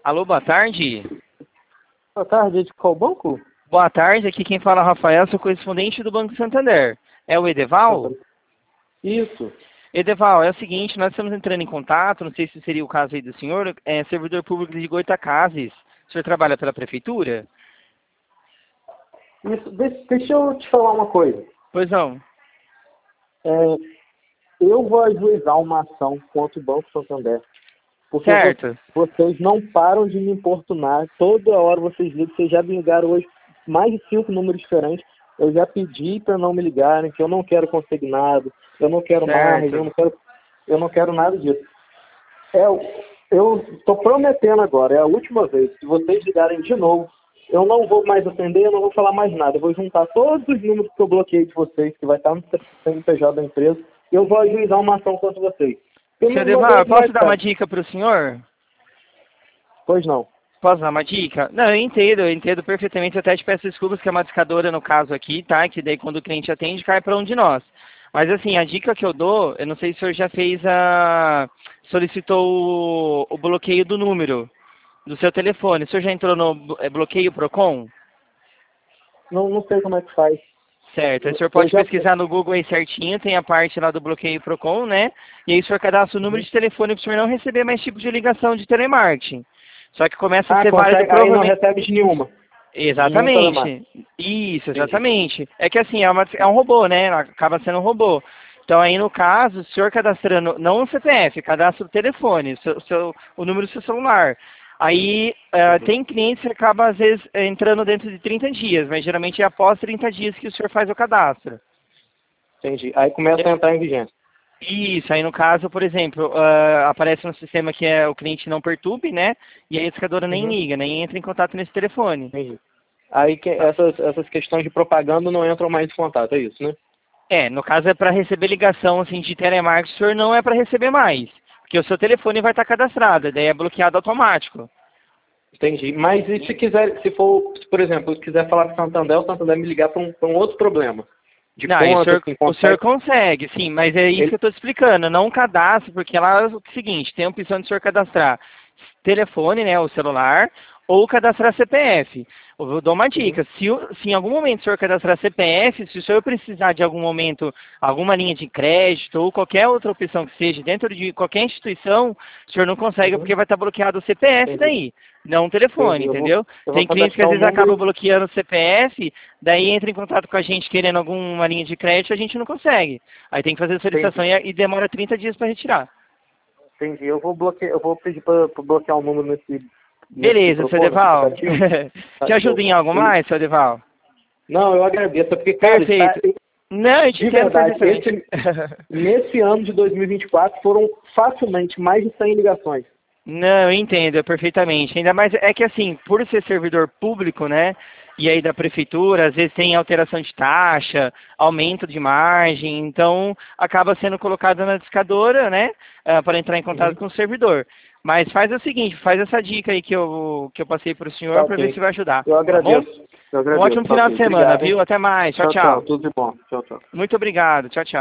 Alô, boa tarde. Boa tarde, de qual banco? Boa tarde, aqui quem fala é o Rafael, sou correspondente do Banco Santander. É o Edeval? Isso. Edeval, é o seguinte, nós estamos entrando em contato, não sei se seria o caso aí do senhor, servidor público de Goitacazes. O senhor trabalha pela prefeitura? Isso. Deixa eu te falar uma coisa. Pois não. Eu vou ajuizar uma ação contra o Banco Santander. Porque Certo. vocês não param de me importunar. Toda hora vocês ligam. Vocês já me ligaram hoje mais de 5 números diferentes. Eu já pedi para não me ligarem, que eu não quero consignado, eu não quero mais, eu não quero nada disso. Eu estou prometendo agora, é a última vez. Se vocês ligarem de novo, eu não vou mais atender, eu não vou falar mais nada. Eu vou juntar todos os números que eu bloqueei de vocês, que vai estar no CNPJ da empresa, e eu vou ajuizar uma ação contra vocês. Senhor Edeval, eu posso dar uma dica para o senhor? Pois não. Posso dar uma dica? Não, eu entendo perfeitamente. Eu até te peço desculpas que é uma discadora no caso aqui, tá? Que daí quando o cliente atende, cai para um de nós. Mas assim, a dica que eu dou, eu não sei se o senhor já solicitou o bloqueio do número do seu telefone. O senhor já entrou no bloqueio Procon? Não sei como é que faz. Certo, o senhor pode pesquisar no Google aí certinho, tem a parte lá do bloqueio Procon, né? E aí o senhor cadastra o número de telefone para o senhor não receber mais tipo de ligação de telemarketing. Só que começa a ser válido provavelmente... Aí não recebe de nenhuma. Exatamente. Isso, exatamente. Entendi. É que assim, é um robô, né? Acaba sendo um robô. Então aí no caso, o senhor cadastrando, não o CPF, cadastra o telefone, o número do seu celular. Aí tem clientes que acabam às vezes entrando dentro de 30 dias, mas geralmente é após 30 dias que o senhor faz o cadastro. Entendi. Aí começa a entrar em vigência. Isso, aí no caso, por exemplo, aparece no sistema que é o cliente não perturbe, né? E aí a discadora nem liga, nem entra em contato nesse telefone. Entendi. Aí essas questões de propaganda não entram mais em contato, é isso, né? No caso é para receber ligação assim, de telemarketing, o senhor não é para receber mais. Porque o seu telefone vai estar cadastrado, daí é bloqueado automático. Entendi. Mas e se quiser, se for, por exemplo, se quiser falar com o Santander me ligar para um outro problema? Não, o senhor consegue, sim, mas é isso que eu estou explicando. Não cadastre, porque lá é o seguinte, tem a opção de o senhor cadastrar telefone, né, o celular, ou cadastrar CPF. Eu vou dar uma dica, se em algum momento o senhor cadastrar CPF, se o senhor precisar de algum momento, alguma linha de crédito ou qualquer outra opção que seja dentro de qualquer instituição, o senhor não consegue porque vai estar bloqueado o CPF daí, não o telefone, entendeu? Tem clientes que às vezes acabam bloqueando o CPF, daí entra em contato com a gente querendo alguma linha de crédito, a gente não consegue. Aí tem que fazer a solicitação e demora 30 dias para retirar. Entendi. Eu vou pedir para bloquear o número nesse... Beleza, seu Edeval. Te ajuda em algo mais, seu Edeval? Não, eu agradeço, porque, cara, perfeito. Não, eu te entendo perfeitamente. Nesse ano de 2024 foram facilmente mais de 100 ligações. Não, eu entendo perfeitamente. Ainda mais é que assim, por ser servidor público, né? E aí da prefeitura, às vezes tem alteração de taxa, aumento de margem, então acaba sendo colocado na discadora, né? Para entrar em contato com o servidor. Mas faz o seguinte, faz essa dica aí que eu passei para o senhor para ver se vai ajudar. Eu agradeço. Tá bom? Um ótimo final de semana, viu? Até mais. Tchau, tchau. Tudo de bom. Tchau, tchau. Muito obrigado. Tchau, tchau.